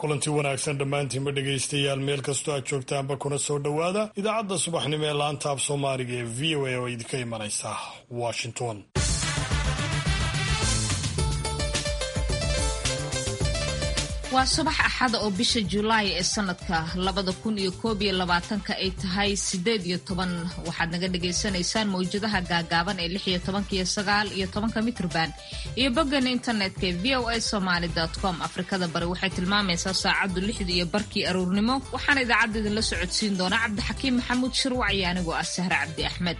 kulanti wanaagsan dhammaantiinba dhegaystayaal meel kastoo aad joogtaanba kuna soo dhowaada idaacadda subaxnimo ee laanta af soomaaliga ee v o a oo idinka imanaysa Washington. waa subax axada oo bisha Juulaay ee sanadka 2021 ay tahay 18 waxaad naga dhageysanaysaan mawjadaha gaagaaban ee 16 iyo 9 iyo 10 mitrban iyo boggan internetka voasomali.com. Afrikada bari waxay tilmaamaysaa saacadu 6 iyo barkii aroornimo. waxaan idaacadda idinla socodsiin doonaa Cabdixakiim Maxamuud Shirwac iyo anigoo ah Sahra Cabdi Axmed.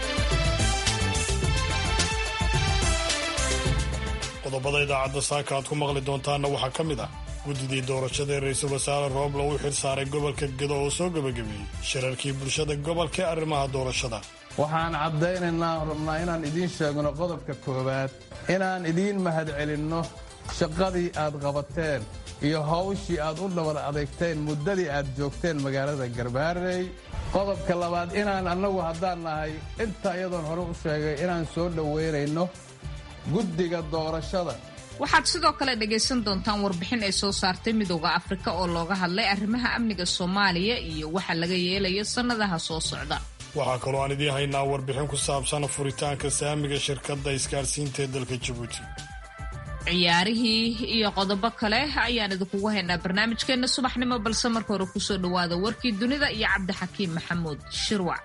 qodobada idaacadda saaka aad ku maqli doontaana waxaa ka mid ah guddidii doorashada ee ra-iisul wasaare Roble uu xil saaray gobolka Gedo oo soo gabagabeeyey shirarkii bulshada gobolka ee arrimaha doorashada. waxaan caddaynaynaa rabnaa inaan idiin sheegno qodobka koowaad inaan idiin mahadcelinno shaqadii aad qabateen iyo hawshii aad u dhabar adeegteen muddadii aad joogteen magaalada Garbaharey. qodobka labaad inaan annagu haddaan nahay inta iyadoon hore u sheegay inaan soo dhoweynayno guddiga doorashada. waxaad sidoo kale dhagaysan doontaan warbixin ay soo saartay Midowga Afrika oo looga hadlay arrimaha amniga Soomaaliya iyo waxa laga yeelayo sanadaha soo socda. waxaa kaloo aan idiin haynaa warbixin ku saabsan furitaanka saamiga shirkadda isgaarsiinta ee dalka Djibouti. ciyaarihii iyo qodobo kale ayaan idinkugu haynaa barnaamijkeena subaxnimo, balse marka hore kusoo dhawaada warkii dunida iyo Cabdixakiim Maxamuud Shirwac.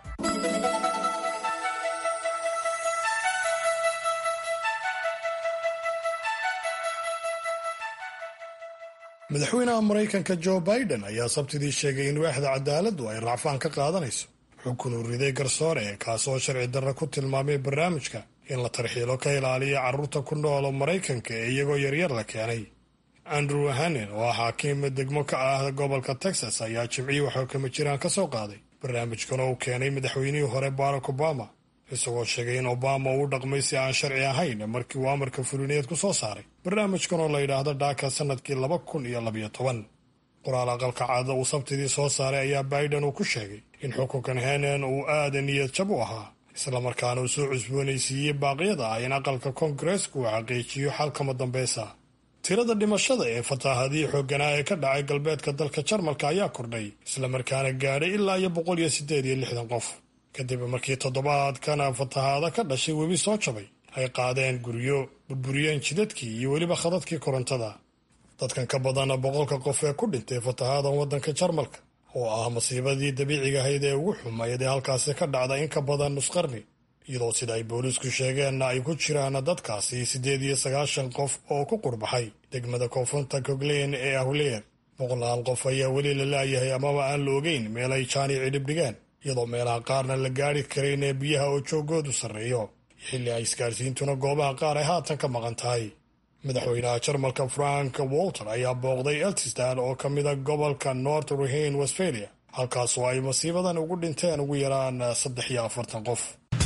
madaxweynaha Mareykanka Joe Biden ayaa sabtidii sheegay in waaxda cadaaladdu ay racfaan ka qaadanayso xukun uu riday garsoore kaasoo sharci darro ku tilmaamay barnaamijka in la tarxiilo ka ilaaliya carruurta ku nool Mareykanka ee iyagoo yaryar la keenay. Andrew Hanen oo ah xaakim degmo ka ah gobolka Texas ayaa jimcihii waxaa kama jiraan ka soo qaaday barnaamijkan oo uu keenay madaxweynihii hore Barack Obama, isagoo sheegay in Obama uu dhaqmay si aan sharci ahayn markii uu amarka fulineed ku soo saaray barnaamijkan oo la yidhaahdo DACA sanadkii 2012. qoraal aqalka caada uu sabtidii soo saaray ayaa Biden uu ku sheegay in xukunkan Hanen uu aad niyad jab u ahaa, islamarkaana uu soo cusboonaysiiyey baaqyada ah in aqalka Koongareesku uu xaqiijiyo xalkama dambeysa. tirada dhimashada ee fatahaadii xoogganaa ee ka dhacay galbeedka dalka Jarmalka ayaa kordhay, islamarkaana gaadhay ilaa 168 qof kadib markii toddobaadkan fatahaada ka dhashay webi soo jabay ay qaadeen guryo, burburiyeen jidadkii iyo weliba khadadkii korontada. dadkan ka badan 100 qof ee ku dhintay fatahaadan waddanka Jarmalka oo ah masiibadii dabiiciga ahayd ee ugu xumayd ee halkaasi ka dhacda in ka badan nus qarni, iyadoo sida ay boolisku sheegeen ay ku jiraan dadkaasi 98 qof oo ku qurbaxay degmada koonfurta Cogleen ee Ahleer. 100 qof ayaa weli la laayahay amaba aan la ogeyn meel ay jaani cidhib dhigeen, iyadoo meelaha qaarna la gaari karayn ee biyaha oo joogoodu sarreeyo xilli ay isgaarsiintuna goobaha qaar ay haatan ka maqan tahay. madaxweynaha Jarmalka Frank Walter ayaa booqday Eltisdal oo ka mid ah gobolka North Rhine-Westphalia, halkaasoo ay masiibadan ugu dhinteen ugu yaraan 43 qof.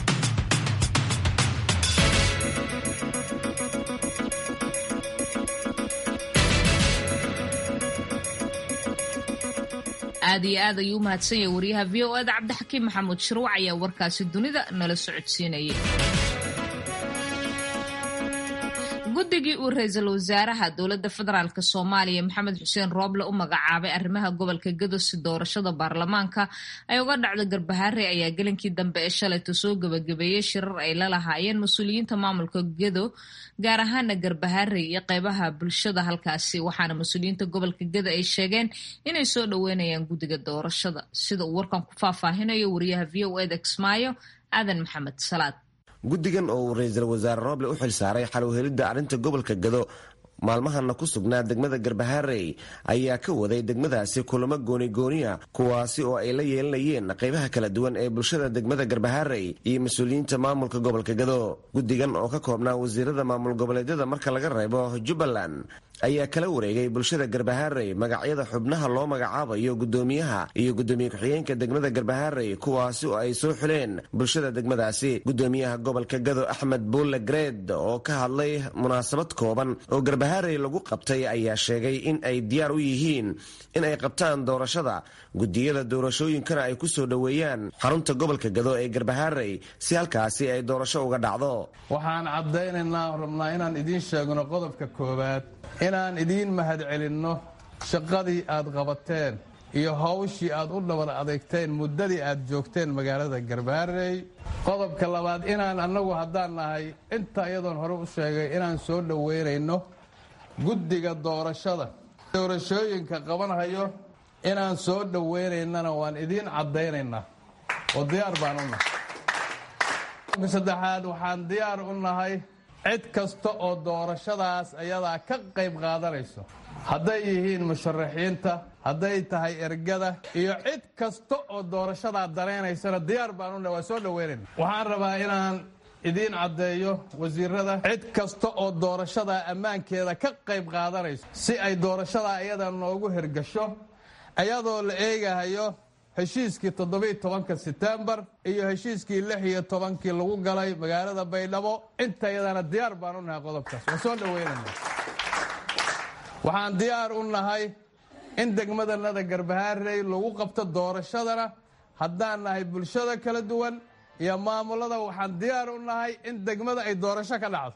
aad iyo aad ayuu u mahadsan yahay wariyaha VOA da Cabdixakiim Maxamuud Shirwac ayaa warkaasi dunida nala socodsiinayay. guddigii uu ra-iisul wasaaraha dowladda federaalk Soomaaliya Maxamed Xuseen Roble u magacaabay arrimaha gobolka Gedo si doorashada baarlamaanka ay uga dhacdo Garbaharey ayaa gelinkii dambe ee shalayto soo gabagabeeyey shirar ay la lahaayeen mas-uuliyiinta maamulka Gedo, gaar ahaana Garbaharey iyo qaybaha bulshada halkaasi. waxaana mas-uuliyiinta gobolka Gedo ay sheegeen inay soo dhoweynayaan guddiga doorashada, sida uu warkan ku faahfaahinayo wariyaha VOA da Kismaayo Aadan Maxamed Salaad. guddigan oo uu ra-iisul wasaare Roble u xil saaray xal u helidda arrinta gobolka Gedo maalmahana ku sugnaa degmada Garbaharey ayaa ka waday degmadaasi kulamo gooni-gooniya kuwaasi oo ay la yeelanayeen qaybaha kala duwan ee bulshada degmada Garbaharey iyo mas-uuliyiinta maamulka gobolka Gedo. guddigan oo ka koobnaa wasiirada maamul goboleedyada marka laga reebo Jubbaland ayaa kala wareegay bulshada Garbaharey magacyada xubnaha loo magacaabayo guddoomiyaha iyo guddoomiye ku-xigeenka degmada Garbaharey, kuwaasi oo ay soo xuleen bulshada degmadaasi. guddoomiyaha gobolka Gedo Axmed Bulle Gred oo ka hadlay munaasabad kooban oo Garbaharey lagu qabtay ayaa sheegay in ay diyaar u yihiin in ay qabtaan doorashada, guddiyada doorashooyinkana ay ku soo dhoweeyaan xarunta gobolka Gedo ee Garbaharey si halkaasi ay doorasho uga dhacdo. waxaan caddaynaynaa rabnaa inaan idiin sheegno qodobka koowaad inaan idiin mahadcelinno shaqadii aad qabateen iyo hawshii aad u dhabar adeegteen muddadii aad joogteen magaalada Garbaharey. qodobka labaad inaan annagu haddaan nahay inta iyadoon hore u sheegay inaan soo dhaweynayno guddiga doorashooyinka qabanhayo inaan soo dhaweynaynana waan idiin caddaynaynaa oo diyaar baan u nahay. saddexaad waxaan diyaar u nahay cid kasta oo doorashadaas ayadaa ka qayb qaadanayso, hadday yihiin musharaxiinta, hadday tahay ergada iyo cid kasta oo doorashadaa dareenaysana diyaar baan u nahay, waan soo dhaweynayna. waxaan rabaa inaan idiin caddeeyo wasiirada cid kasta oo doorashadaa ammaankeeda ka qayb qaadanayso si ay doorashadaa iyada noogu hirgasho ayadoo la eegahayo heshiiskii 17 September iyo heshiiskii 16 lagu galay magaalada Baydhabo. inta iyadana diyaar baan u nahay qodobkaas, waan soo dhaweynayna. waxaan diyaar u nahay in degmadanada Garbaharey lagu qabto doorashadana haddaan nahay bulshada kala duwan iyo maamulada. waxaan diyaar u nahay in degmada ay doorasho ka dhacdo,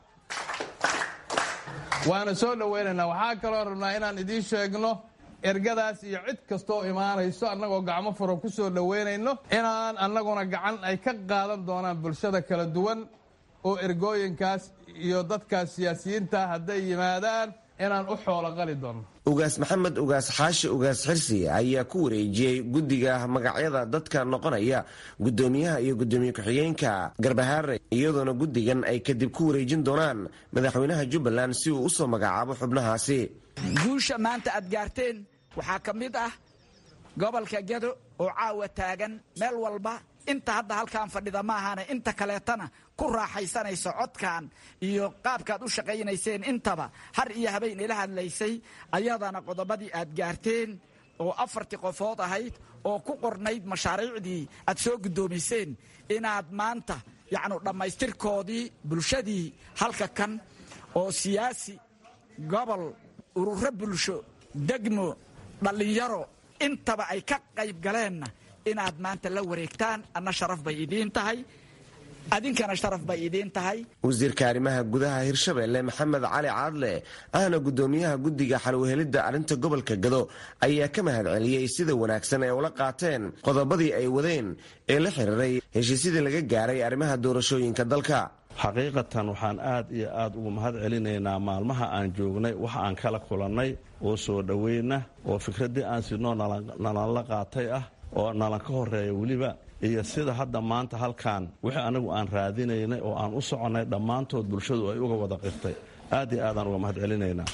waana soo dhaweynaynaa. waxaa kaloo rabnaa inaan idiin sheegno ergadaas iyo cid kastoo imaanayso annagoo gacmo furan ku soo dhaweynayno inaan annaguna gacan ay ka qaadan doonaan bulshada kala duwan oo ergooyinkaas iyo dadkaas siyaasiyiinta hadday yimaadaan inaan u xoolo qali doono. ugaas maxamed ugaas xaashi ugaas xirsi ayaa ku wareejiyey guddiga magacyada dadka noqonaya guddoomiyaha iyo guddoomiye ku-xigeenka Garbaharey, iyadoona guddigan ay kadib ku wareejin doonaan madaxweynaha Jubbaland si uu u soo magacaabo xubnahaasi. guusha maanta aad gaarteen waxaa ka mid ah gobolka Gedo oo caawa taagan meel walba. inta hadda halkaan fadhida maahane inta kaleetana ku raaxaysanayso codkan iyo qaabkaad u shaqaynayseen intaba har iyo habeen ila hadlaysay ayadana qodobadii aad gaarteen oo 4 qofood ahayd oo ku qornayd mashaariicdii aad soo gudoomiseen inaad maanta yacni dhammaystirkoodii bulshadii halka kan oo siyaasi gobol ururo bulsho degmo dhalinyaro intaba ay ka qayb galeenna inaad maanta la wareegtaan. anna sharaf bay idiin tahay, adinkana sharaf bay idiin tahay. wasiirka arrimaha gudaha Hirshabelle Maxamed Cali Caadle ahna guddoomiyaha guddiga xalwahelidda arrinta gobolka Gado ayaa ka mahadceliyey sida wanaagsan ee ula qaateen qodobadii ay wadeen ee la xiriiray heshiisyadii laga gaaray arrimaha doorashooyinka dalka. xaqiiqatan waxaan aad iyo aad ugu mahad celinaynaa maalmaha aan joognay waxa aan kala kulannay oo soo dhoweyna oo fikraddii aan sidnoo nalanla qaatay ah oo nalan ka horeeya weliba iyo sida hadda maanta halkaan wixii anagu aan raadinaynay oo aan u soconnay dhammaantood bulshadu ay uga wada qirtay. aad iyo aadaan uga mahad celinaynaa.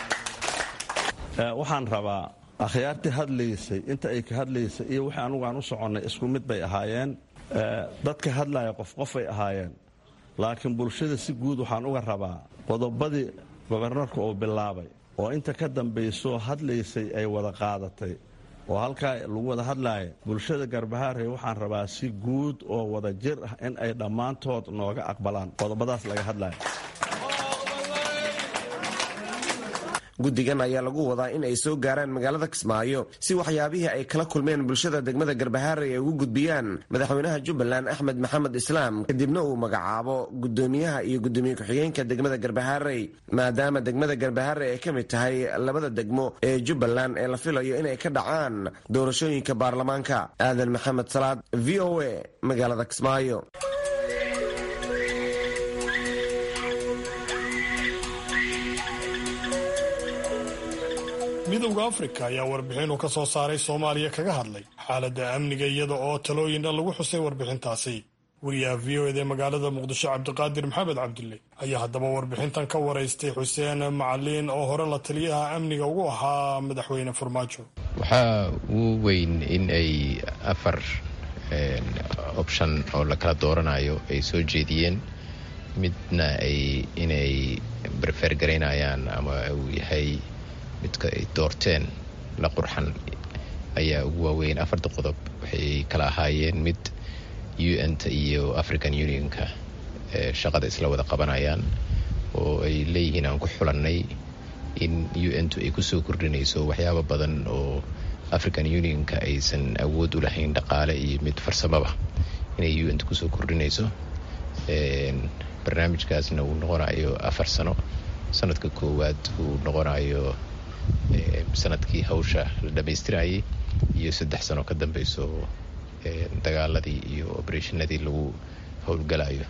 waxaan rabaa akhyaartii hadlaysay inta ay ka hadlaysay iyo wixii anagu aan u soconnay isku mid bay ahaayeen. dadka hadlaya qofay ahaayeen, laakiin bulshada si guud waxaan uga rabaa qodobadii gobornarka oo bilaabay oo inta ka dambaysoo hadlaysay ay wada qaadatay oo halkaa lagu wada hadlaaya bulshada Garbaharey. waxaan rabaa si guud oo wada jir ah in ay dhammaantood nooga aqbalaan qodobadaas laga hadlaya. guddigan ayaa lagu wadaa in ay soo gaaraan magaalada Kismaayo si waxyaabihii ay kala kulmeen bulshada degmada Garbaharey ay ugu gudbiyaan madaxweynaha Jubbaland Axmed Maxamed Islaam, kadibna uu magacaabo guddoomiyaha iyo guddoomiye ku-xigeenka degmada Garbaharey, maadaama degmada Garbaharey ay ka mid tahay labada degmo ee Jubbaland ee la filayo inay ka dhacaan doorashooyinka baarlamaanka. aadan maxamed salaad, VOA, magaalada Kismaayo. midowda Afrika ayaa warbixin uu ka soo saaray Soomaaliya kaga hadlay xaaladda amniga iyada oo talooyin lagu xusay warbixintaasi. wariyaha VOA magaalada Muqdisho Cabdiqaadir Maxamed Cabdulle ayaa haddaba warbixintan ka waraystay Xuseen Macalin oo hore la taliyaha amniga ugu ahaa madaxweyne Farmaajo. waxaa ugu weyn in ay 4 option oo la kala dooranayo ay soo jeediyeen. midna inay prefer garaynayaan ama uu yahay midka ay doorteen la qurxan ayaa ugu waaweyn. 4 qodob waxay kala ahaayeen mid UN-ta iyo African Union-ka shaqada isla wada qabanayaan oo ay leeyihiin aan ku xulannay in UN-tu ay ku soo kordhinayso waxyaabo badan oo African Union-ka aysan awood u lahayn dhaqaale iyo mid farsamaba inay UN-tu ku soo kordhinayso. barnaamijkaasna uu noqonayo 4 sano. sanadka koowaad uu noqonayo sanadkii hawsha la dhammaystirayay iyo 3 sano ka dambayso dagaaladii iyo operationadii lagu howlgalayo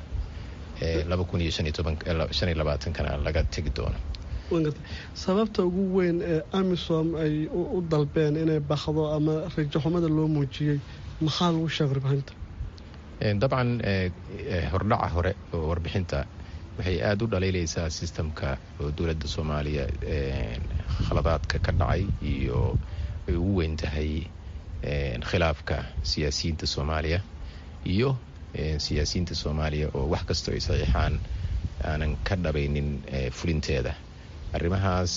2025 laga tegi doono. sababta ugu weyn ee amisom ay u dalbeen inay baxdo ama rajo xumada loo muujiyay maxaa lagu sheegay warbixinta? dabcan hordhaca hore oo warbixinta waxay aad u dhaleelaysaa systemka oo dowladda Soomaaliya khaladaadka ka dhacay iyo ay ugu weyn tahay khilaafka siyaasiyiinta Soomaaliya iyo siyaasiyiinta Soomaaliya oo wax kasta ay saxiixaan aanan ka dhabaynin fulinteeda. arrimahaas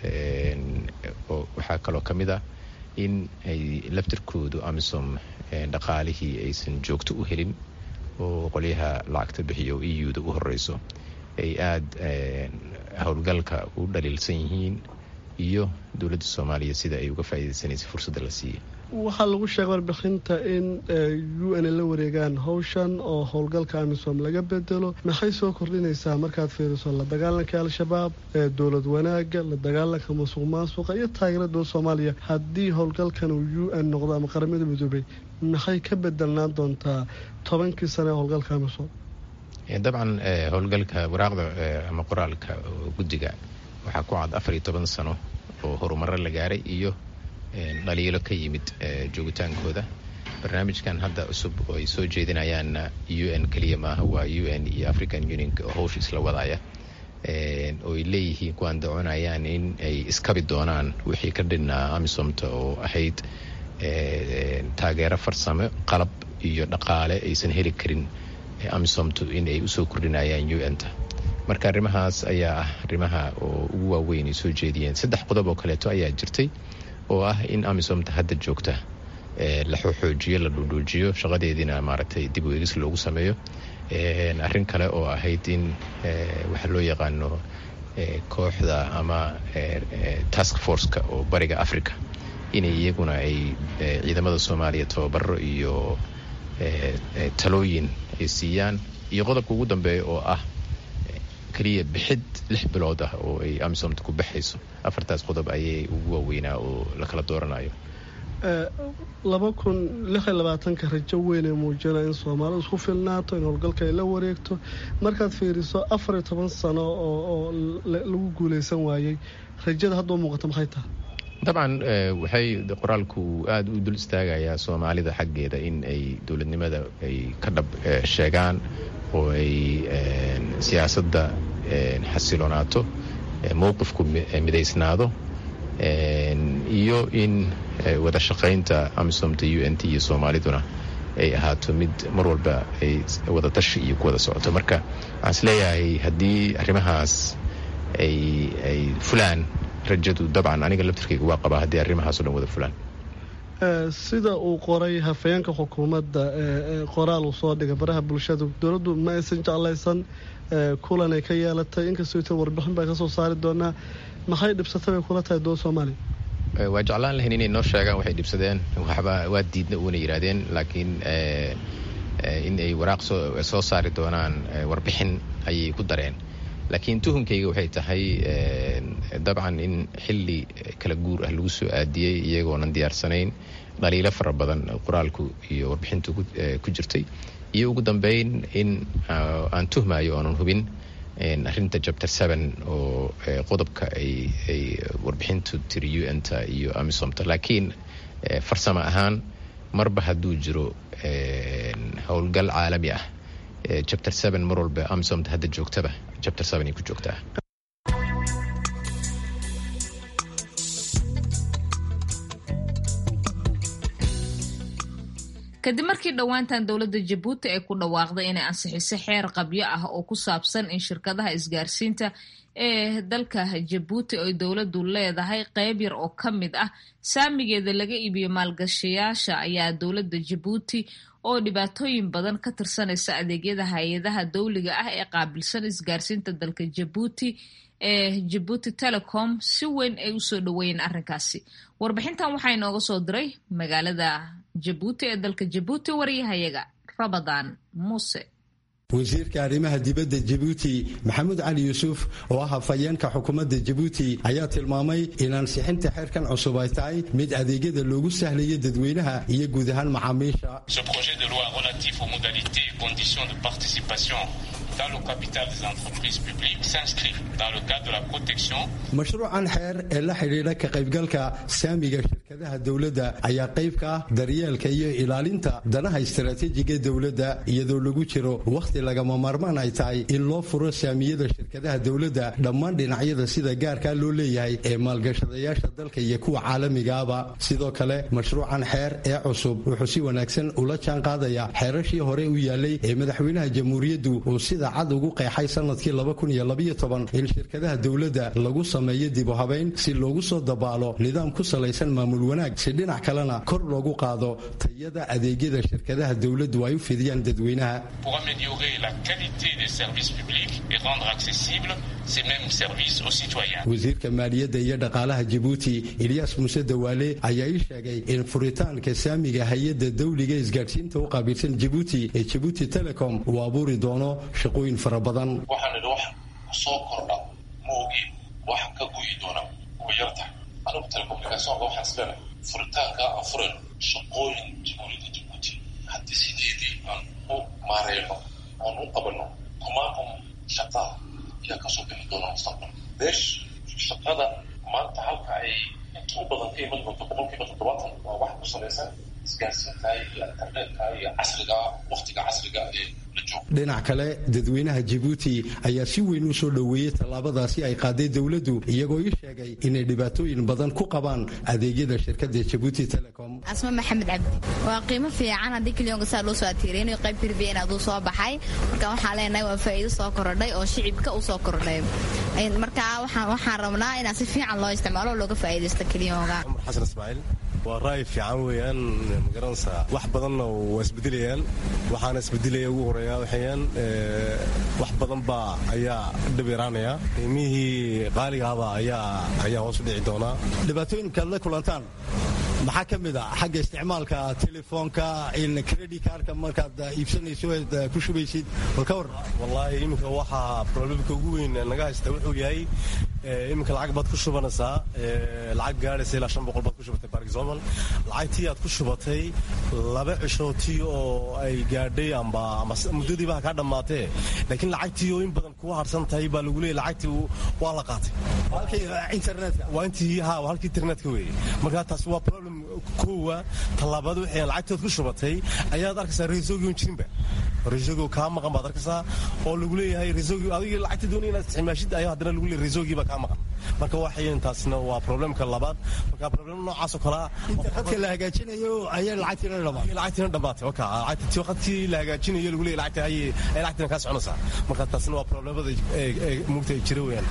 waxaa kaloo ka mid ah in ay laftirkoodu amisom dhaqaalihii aysan joogto u helin oo qolyaha lacagta bixiyo EU-da u horeyso ay aad howlgalka u dhaliilsan yihiin iyo dowladda Soomaaliya sida ay uga faa'iideysanayso fursadda la siiyay. waxaa lagu sheegay warbixinta in UN la wareegaan hawshan oo howlgalka amisom laga bedelo. maxay soo kordhinaysaa markaad fiiriso la dagaalanka al-shabaab, dowlad wanaaga, la dagaalanka musuqmaasuqa iyo taageerada Soomaaliya haddii howlgalkan uu UN noqdo ama qaramada midoobay maxay ka bedelnaan doontaa 10 sano howlgalka amisom? dabcan howlgalka waraaqda ama qoraalka guddiga waxaa ku cad 14 sano oo horumar la gaaray iyo dhaliilo ka yimid joogitaankooda. barnaamijkan hadda cusub oo ay soo jeedinayaan UN kaliya maaha, waa UN iyo African Union oo hawsha isla wadaya oo ay leeyihiin kuwaan doonayaan in ay iskabi doonaan wixii ka dhinaa amisomta oo ahayd taageero farsamo, qalab iyo dhaqaale aysan heli karin amisomtu in ay usoo kordhinayaan UN-ta. marka arrimahaas ayaa ah arrimaha oo ugu waaweyn ay soo jeediyeen. 3 qodob oo kaleeto ayaa jirtay oo ah in amisomta hadda joogta la xoojiyo, la dhuudhuujiyo shaqadeediina maaragtay dib u eegis loogu sameeyo. arrin kale oo ahayd in waxa loo yaqaano kooxda ama task force-ka oo bariga Afrika inay iyaguna ay ciidamada Soomaaliya tababaro iyo talooyin ay siiyaan. iyo qodobka ugu dambeeya oo ah kaliya bixid 6 bilood ah oo ay amisomta ku baxayso. 4taas qodob ayay ugu waaweynaa oo la kala dooranayo. 2026 rajo weyn ee muujinaya in Soomaaliya isku filnaato in howlgalka ay la wareegto. markaad fiiriso 14 sano oo lagu guuleysan waayay, rajada hadda muuqata maxay tahay? dabcan waxay qoraalku aad u dul istaagayaa Soomaalida xaggeeda in ay dowladnimada ay ka dhab sheegaan oo ay siyaasadda xasilonaato, mowqifku midaysnaado iyo in wada shaqaynta amisomta UNT iyo Soomaaliduna ay ahaato mid mar walba ay wada tashi iyo ku wada socoto. marka waxaan isleeyahay haddii arrimahaas ay fulaan, rajadu dabcan aniga laftirkayga waa qabaa haddii arrimahaas oo dhan wada fulaan. sida uu qoray hafeenka xukuumadda qoraal uu soo dhigay baraha bulshada, dowladdu ma aysan jeclaysan kulan ay ka yeelatay inkastoo warbixin baa ka soo saari doonaa. maxay dhibsatay bay kula tahay dowladda Soomaaliya? waa jeclaan lahayn inay noo sheegaan waxay dhibsadeen, waxba waa diidna uuna yiraahdeen, laakiin in ay waraaq soo saari doonaan warbixin ayay ku dareen. laakiin tuhunkayga waxay tahay dabcan in xilli kala guur ah lagu soo aadiyey iyagoonan diyaarsanayn, dhaliilo fara badan qoraalku iyo warbixintu ku jirtay, iyo ugu dambeyn in aan tuhmayo oonan hubin arrinta chapter 7 oo qodobka ay warbixintu tiri UN-ta iyo amisomta. laakiin farsamo ahaan marba hadduu jiro howlgal caalami ah, chapter 7 mar walba amisomta hadda joogtaba chapter 7 ay ku joogtaa. kadib markii dhowaantan dowladda Jabuuti ay ku dhawaaqday inay ansixisay xeer qabyo ah oo ku saabsan in shirkadaha isgaarsiinta ee dalka Jabuuti oo dowladdu leedahay qayb yar oo ka mid ah saamigeeda laga iibiyo maalgashayaasha, ayaa dowladda Jabuuti oo dhibaatooyin badan ka tirsanaysa adeegyada hay-adaha dawliga ah ee qaabilsan isgaarsiinta dalka Jabuuti ee Jabuuti Telecom si weyn ay u soo dhaweeyeen arrinkaasi. warbixintan waxaa inooga soo diray magaalada Jabuuti ee dalka Jabuuti wariyahayaga Rabadaan Muuse. wasiirka arrimaha dibadda Djibouti Maxamed Ali Yuusuf oo ah hafayeenka xukuumadda Djibouti ayaa tilmaamay in ansixinta xeerkan cusub ay tahay mid adeegyada loogu sahlayo dadweynaha iyo guud ahaan macaamiisha. Ce projet de loi relatif aux modalités et conditions de participation dans le capital des entreprises publiques s'inscrit dans le cadre de la protection. Mashruucan xeer ee la xiriira ka qaybgalka saamiga shirkadaha dawladda ayaa qayb ka ah daryeelka iyo ilaalinta danaha istiraatiijiga dawladda iyadoo lagu jiro waqti lagama maarmaan ay tahay in loo furo saamiyada shirkadaha dawladda dhammaan dhinacyada sida gaarka loo leeyahay ee maalgashadayaasha dalka iyo kuwa caalamiga ah. Sidoo kale mashruucan xeer ee cusub wuxuu si wanaagsan ula jaan qaadaya xeerashii hore u yaalay ee madaxweynaha jamhuuriyaddu uu sida cad ugu qeexay sanadkii 2012 in shirkadaha dawladda lagu sameeyo dib u habeyn si loogu soo dabaalo nidaam ku salaysan maamul wanaag si dhinac kalena kor loogu qaado tayada adeegyada shirkadaha dawladdu ay u fidiyaan dadweynaha. Pour améliorer la qualité des services publics et rendre accessibles ces mêmes services aux citoyens. Wasiirka maaliyadda iyo dhaqaalaha Djibouti Ilyas Muuse Dawaale ayaa sheegay in furitaanka saamiga hay'adda dawliga isgaarsiinta u qaabilsan Djibouti ee Djibouti Telecom uu abuuri doono shaqooyin fara badan. waxaan wax soo kordha moogi wax ka guyi doona ugu yarta anigu telekomunikaasyoonka waxaan isleeyahay furitaanka afuran shaqooyin jamhuuriyadda Djibouti haddii sideedii aan u maareyno aan u qabanno kumaankum shaqaa ayaa kasoo bixi doona mustaqbal beesh shaqada maanta halka ay inta u badan ka iman doonto 70% waa wax ku salaysan isgaarsiinta iyo internetka iyo casriga waqtiga casriga ee dhinac kale dadweynaha Djibouti ayaa si weyn u soo dhaweeyay tallaabadaasi ay qaaday dawladdu iyagoo sheegay inay dhibaatooyin badan ku qabaan adeegyada shirkadda Djibouti Telecom. Asma Maxamed Cabdi waa qiimo fiican hadii kaliyoonka saa loo soo atiireen iyo qayb pirbiin aad u soo baxay marka waxaan leenahay waa faa'iido soo kordhay oo shicibka u soo kordhay marka waxaan rabnaa in si fiican loo isticmaalo looga faa'iideysto kaliyoonka. Xasan Ismaaciil waa raay fiican weeyaan magaranaysa wax badan oo isbedelayaan waxaana isbedelaya ugu horeeya waxayaan wax badan baa ayaa dhibiraanaya qiimihii qaaliga ah ayaa hoos u dhici doona. Dhibaatooyinka la kulantaan maxaa ka mid ah xagga isticmaalka telefoonka in credit cardka markaad iibsanayso ku shubaysid walka war wallahi imika waxa problemka ugu weyn naga haysta wuxuu yahay imika lacag baad ku shubanaysaa lacag gaaraysa ilaa 500 baad ku shubatay for example lacagtii aad ku shubatay 2 cishooti oo ay gaadhay ama muddadii baa ka dhamaatay laakiin lacagtii oo in badan ku harsan tahay baa lagu leeyahay lacagtii waa la qaatay halkii internetka waa intii halkii internetka weeyay marka taas waa problem koowa talaabada waxay lacagtood ku shubatay ayaad arkaysaa reesoogiin jirinba reesoogo ka maqan baad arkaysaa oo lagu leeyahay reesoogi adiga lacagta doonay inaad isticmaashid ayaa hadana lagu leeyahay reesoogi ba ka maqan marka waxay intaasna waa problemka labaad marka problem noocaas oo kala dadka la hagaajinayo ayaa lacagtina dhamaatay waka lacagtii waqti la hagaajinayo lagu leeyahay lacagtina ka soconaysa marka taasna waa problemada mugtay jira weeyaan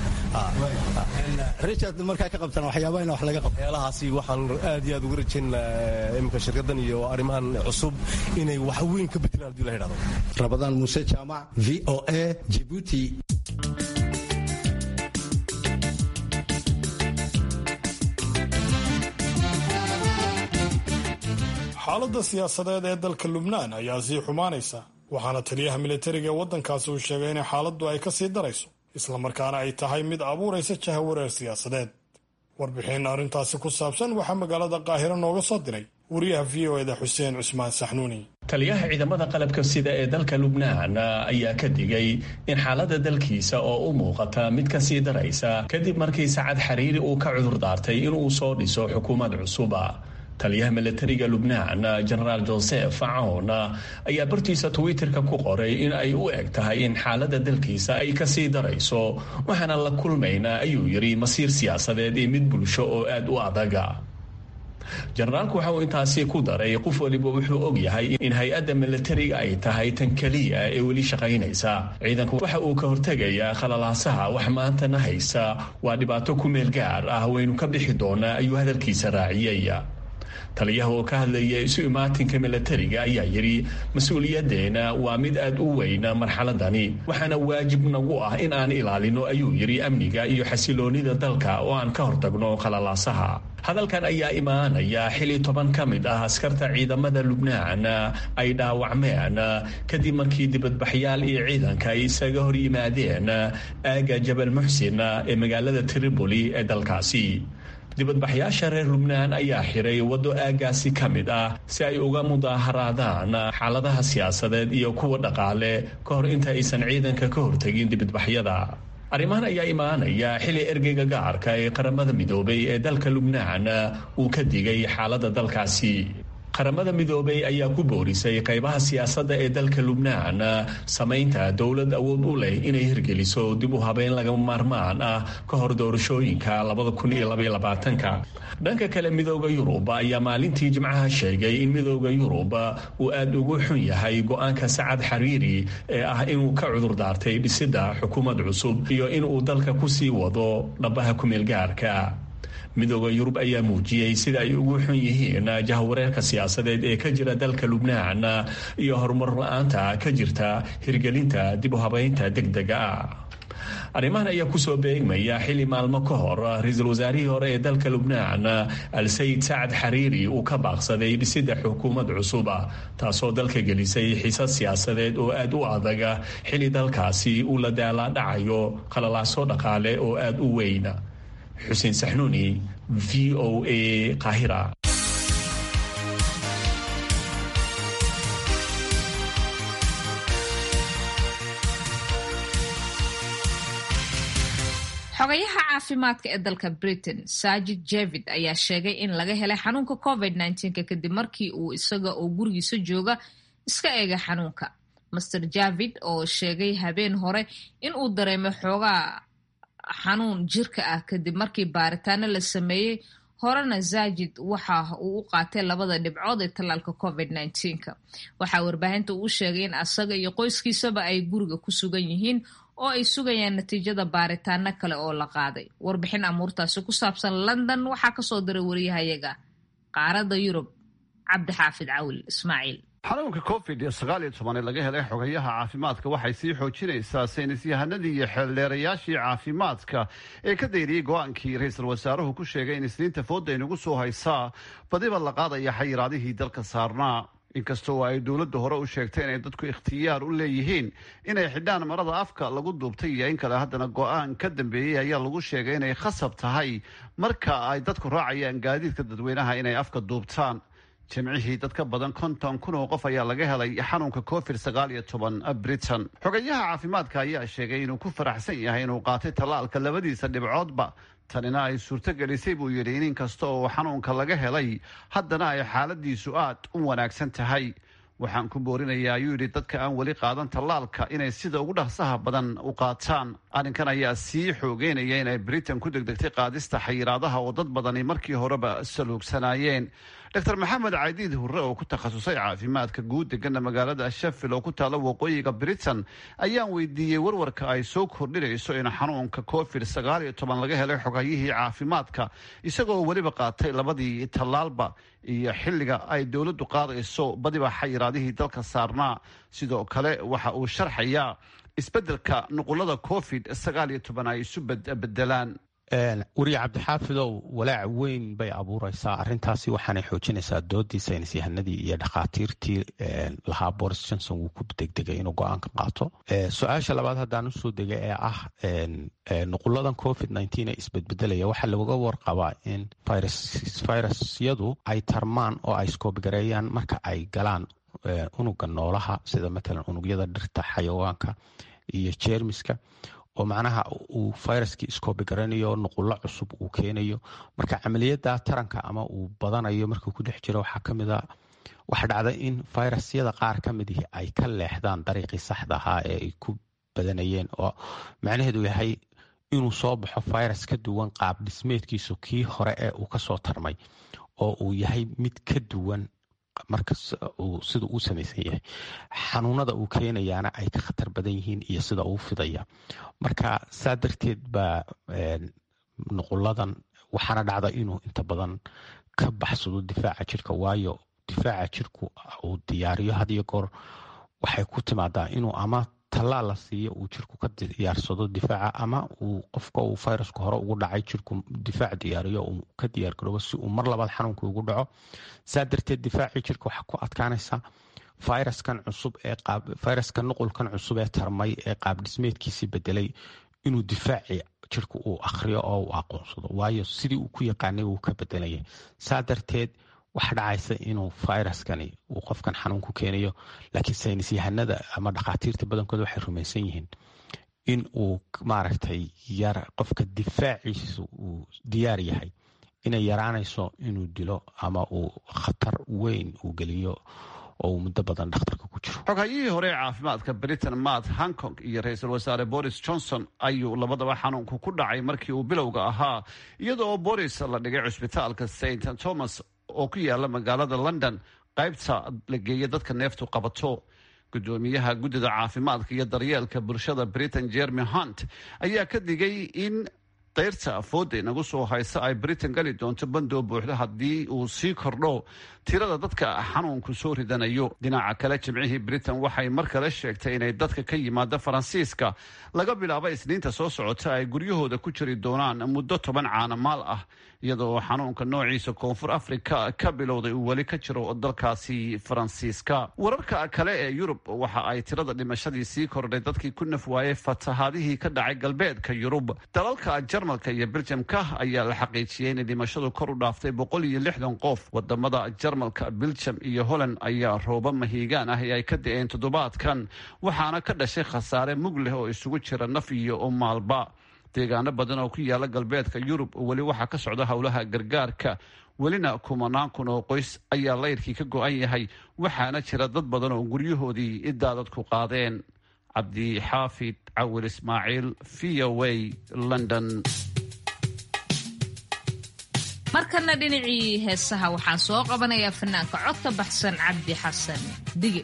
Richard marka ka qabtan waxyaabaha in wax laga qabto waxyaalahaasi waxaan aad iyo aad ugu rajaynayaa imka shirkadan iyo arrimahan cusub inay wax weyn ka bedelaan hadii la yiraahdo. Rabadaan Muuse Jaamac VOA Djibouti. xaaladda siyaasadeed ee dalka Lubnaan ayaa sii xumaanaysa waxaana taliyaha militariga ee waddankaasi uu sheegay in xaaladdu ay ka sii darayso isla markaana ay tahay mid abuuraysa jahawareer siyaasadeed. warbixin arrintaasi ku saabsan waxaa magaalada Qaahiro nooga soo diray wariyaha VOA-da Xuseen Cusmaan Saxnuuni. taliyaha ciidamada qalabka sida ee dalka Lubnaan ayaa ka digay in xaaladda dalkiisa oo u muuqata mid ka sii daraysa kadib markii Saacad Xariiri uu ka cudur daartay inuu soo dhiso xukuumad cusub. taliyaha militariga Lubnaan General Joseph Aoun ayaa bartiisa Twitterka ku qoray in ay u eg tahay in xaaladda dalkiisa ay ka sii darayso waxaana la kulmayna ayuu yiri masiir siyaasadeed iyo mid bulsho oo aad u adag. Generaalku waxa uu intaasi ku daray qof waliba wuxuu og yahay in hay'adda militariga ay tahay tan kaliya ee weli shaqaynaysa. ciidanku waxa uu ka hortagayaa khalalaasaha wax maantana haysa waa dhibaato ku meel gaar ah waynu ka bixi doonaa ayuu hadalkiisa raaciyay. taliyaha oo ka hadlayay isu imaatinka militariga ayaa yiri mas-uuliyadeena waa mid aad u weyn marxaladani waxaana waajib nagu ah in aan ilaalino ayuu yiri amniga iyo xasiloonida dalka oo aan ka hortagno khalalaasaha. hadalkan ayaa imaanaya xili 10 ka mid ah askarta ciidamada Lubnaan ay dhaawacmeen kadib markii dibadbaxyaal iyo ciidanka ay isaga hor yimaadeen aaga Jabal Muhsin ee magaalada Tripoli ee dalkaasi. dibadbaxyaasha reer Lubnaan ayaa xiray wado aagaasi ka mid ah si ay uga mudaaharaadaan xaaladaha siyaasadeed iyo kuwa dhaqaale ka hor inta aysan ciidanka ka hortagin dibadbaxyada. arrimahan ayaa imaanaya xili ergeyga gaarka ee qaramada midoobay ee dalka Lubnaan uu ka digay xaaladda dalkaasi. qaramada midoobay ayaa ku boorisay qaybaha siyaasadda ee dalka Lubnaan samaynta dowlad awood u leh inay hirgeliso dib u habeyn lagama maarmaan ah ka hor doorashooyinka 2022. dhanka kale midowga Yurub ayaa maalintii Jimcaha sheegay in midowga Yurub uu aad ugu xun yahay go'aanka Saad Xariiri ee ah inuu ka cudur daartay dhisidda xukuumad cusub iyo inuu dalka ku sii wado dhabaha ku meel gaarka. midowga Yurub ayaa muujiyay sida ay ugu xun yihiin jahwareerka siyaasadeed ee ka jira dalka Lubnaan iyo horumar la'aanta ka jirta hirgelinta dib u habeynta degdega ah. arrimahan ayaa kusoo beegmaya xili maalmo ka hor ra'iisul wasaarihii hore ee dalka Lubnaan Al-Sayid Saad Xariiri uu ka baaqsaday dhisidda xukuumad cusub taasoo dalka gelisay xiisad siyaasadeed oo aad u adag xili dalkaasi uu la daalaa dhacayo qalalaaso dhaqaale oo aad u weyn. حسين سحنوني VOA قاهرة. xogayaha caafimaadka ee dalka Britain Sajid Javid ayaa sheegay in laga helay xanuunka COVID-19 kadib markii uu isaga oo gurigiisa jooga iska eegay xanuunka. Mr Javid oo sheegay habeen hore in uu dareemay xoogaa xanuun jirka ah kadib markii baaritaano la sameeyay horena Sajid waxa uu u qaatay 2 dhibcood ee tallaalka COVID-19. waxa warbaahinta uu sheegay in asaga iyo qoyskiisaba ay guriga ku sugan yihiin oo ay sugayaan natiijada baaritaano kale oo la qaaday. warbixin amuurtaasi ku saabsan London waxaa ka soo diray wariyahayaga qaaradda Yurub Cabdi Xaafid Cawl Ismaaciil. xanuunka COVID-19 ee laga helay xogayaha caafimaadka waxay sii xoojinaysaa saynisyahanadii iyo xeeldheerayaashii caafimaadka ee ka dayriyey go'aankii ra'iisul wasaaruhu ku sheegay in isniinta fooda inagu soo haysaa badiba la qaadaya xayiraadihii dalka saarnaa. inkastoo ay dowladda hore u sheegtay inay dadku ikhtiyaar u leeyihiin inay xidhaan marada afka lagu duubtay iyo in kale haddana go'aan ka dambeeyey ayaa lagu sheegay inay khasab tahay marka ay dadku raacayaan gaadiidka dadweynaha inay afka duubtaan. jimcihii dad ka badan 50,000 oo qof ayaa laga helay xanuunka COVID-19 Britain. xogayaha caafimaadka ayaa sheegay inuu ku faraxsan yahay inuu qaatay tallaalka 2 dhibcoodba. tanina ay suurto gelisay buu yidhi in inkasta oo xanuunka laga helay haddana ay xaaladiisu aad u wanaagsan tahay. waxaan ku boorinayaa ayuu yidhi dadka aan weli qaadan tallaalka inay sida ugu dhaqsaha badan u qaataan. arrinkan ayaa sii xoogeynaya inay Britain ku degdegtay qaadista xayiraadaha oo dad badani markii horeba saluugsanaayeen. dr maxamed caydiid hurre oo ku takhasusay caafimaadka guud degana magaalada Sheffield oo ku taala waqooyiga Britain ayaan weydiiyey warwarka ay soo kordhinayso in xanuunka COVID-19 laga helay xogayihii caafimaadka isagoo weliba qaatay 2 tallaalba iyo xilliga ay dowladdu qaadayso badiba xayiraadihii dalka saarnaa. sidoo kale waxa uu sharxayaa isbeddelka nuqulada COVID-19 ay isu bedelaan. wariye cabdixaafidow walaac weyn bay abuuraysaa arrintaasi waxaanay xoojinaysaa doodii saynisyahanadii iyo dhakhaatiirtii lahaa Boris Johnson wuu ku degdegay inuu go-aanka qaato. su-aasha labaad haddaan usoo degay ee ah nuquladan COVID-19 ee isbedbedelaya waxaa laga warqabaa in fayrasyadu ay tarmaan oo ay iskoobigareeyaan marka ay galaan unuga noolaha sida matalan unugyada dhirta xayawaanka iyo jeermiska oo macnaha uu fayraskii iskoobigaranayo nuqulo cusub uu keenayo. marka camaliyada taranka ama uu badanayo markuu ku dhex jiro waxaa ka mid a waxa dhacda in fayrasyada qaar ka mid ihi ay ka leexdaan dariiqii saxda ahaa ee ay ku badanayeen oo macnaheedu yahay inuu soo baxo fayras ka duwan qaab dhismeedkiisu kii hore ee uu kasoo tarmay oo uu yahay mid ka duwan marka sida uu samaysan yahay. xanuunada uu keenayaana ay ka khatar badan yihiin iyo sida uu fidaya. marka saa darteed baa nuquladan waxaana dhacda inuu inta badan ka baxsado difaaca jirka waayo difaaca jirku uu diyaariyo had iyo goor waxay ku timaadaa inuu ama tallaal la siiyo uu jirku ka diyaarsado difaaca ama uu qofka uu fayraska hore ugu dhacay jirku difaac diyaariyo uu ka diyaargaroobo si uu mar labaad xanuunka ugu dhaco saa darteed difaacii jirka waxaa ku adkaanaysa fayraskan nuqulkan cusub ee tarmay ee qaab dhismeedkiisii bedelay inuu difaaci jirku uu akhriyo oo uu aqoonsado waayo sidii uu ku yaqaanay uu ka bedelayay saa darteed waxa dhacaysa inuu fayraskani uu qofkan xanuun ku keenayo laakiin saynis yahanada ama dhakhaatiirta badankooda waxay rumaysan yihiin in uu maaragtay qofka difaaciisa uu diyaar yahay inay yaraanayso inuu dilo ama uu khatar weyn uu geliyo oo muddo badan dhakhtarka ku jiro. xogayihii hore ee caafimaadka Britain Matt Hancock iyo ra'iisul wasaare Boris Johnson ayuu labadaba xanuunku ku dhacay markii uu bilowga ahaa iyadoo Boris la dhigay cusbitaalka St Thomas oo ku yaala magaalada London qaybta la geeyay dadka neeftu qabato. gudoomiyaha guddida caafimaadka iyo daryeelka bulshada Britain Jeremy Hunt ayaa ka digay in dayrta fooda inagu soo haysa ay Britain gali doonto bandoo buuxda haddii uu sii kordho tirada dadka xanuunku soo ridanayo. dhinaca kale jimcihii Britain waxay mar kale sheegtay inay dadka ka yimaada Faransiiska laga bilaabo Isniinta soo socota ay guryahooda ku jiri doonaan muddo 10 caanamaal ah iyadoo xanuunka noociisa Koonfur Afrika ka bilowday uu weli ka jiro dalkaasi Faransiiska. wararka kale ee Yurub waxa ay tirada dhimashadii sii kordhay dadkii ku naf waayay fatahaadihii ka dhacay galbeedka Yurub. dalalka Jarmalka iyo Belgiumka ayaa la xaqiijiyay in dhimashadu kor u dhaaftay 160 qof. wadamada Jarmalka, Belgium iyo Holland ayaa rooba mahiigaan ah ay ka da'een toddobaadkan waxaana ka dhashay khasaare mug leh oo isugu jira naf iyo maalba. deegaano badan oo ku yaala galbeedka Yurub weli waxaa ka socda howlaha gargaarka welina kumanaan kun oo qoys ayaa layrkii ka go'an yahay waxaana jira dad badan oo guryahoodii daadad ku qaadeen. cabdi xaafid cawil ismaaciil VOA London. markana dhinacii heesaha waxaan soo qabanayaa fanaanka codka baxsan Cabdi Xasan Dige.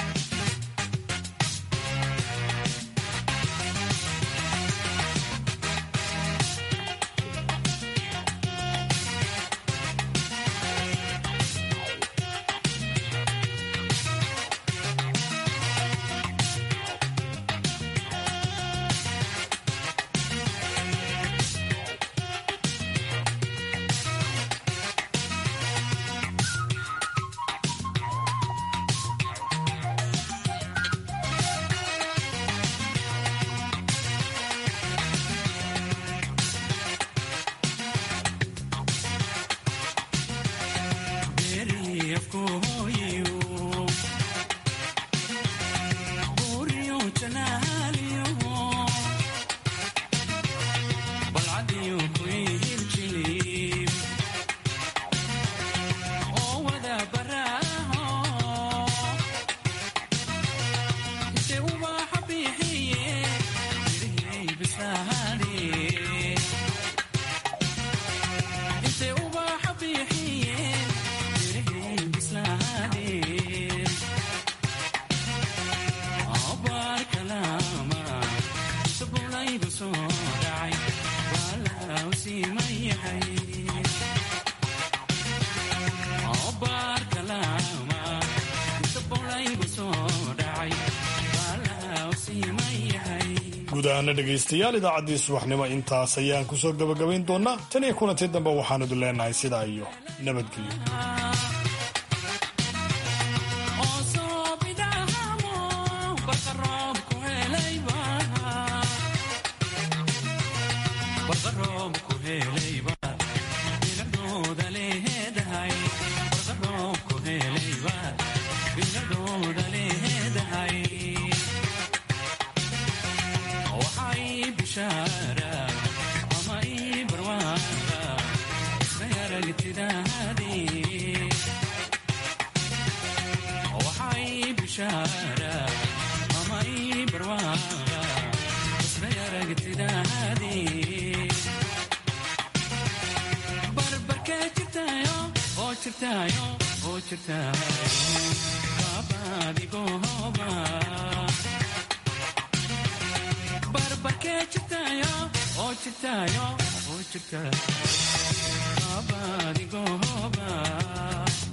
guud ahaana dhegaystayaal idaacaddii subaxnimo intaas ayaan ku soo gabagabayn doonaa tan iyo kulantii dambe waxaan idin leenahay sidaa iyo nabadgelyo. Abadi go hoba